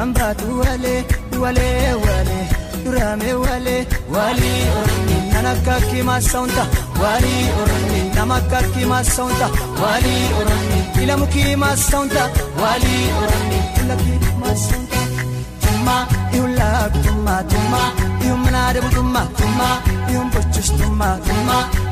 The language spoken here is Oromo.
ambatu wale durame wali ormi nanakaki masaunta wali ormi namakaki masaunta wali ormi ilamuki masaunta wali ormi ilaki masaunta tuma iulak tuma yumnade tuma yumbochus tuma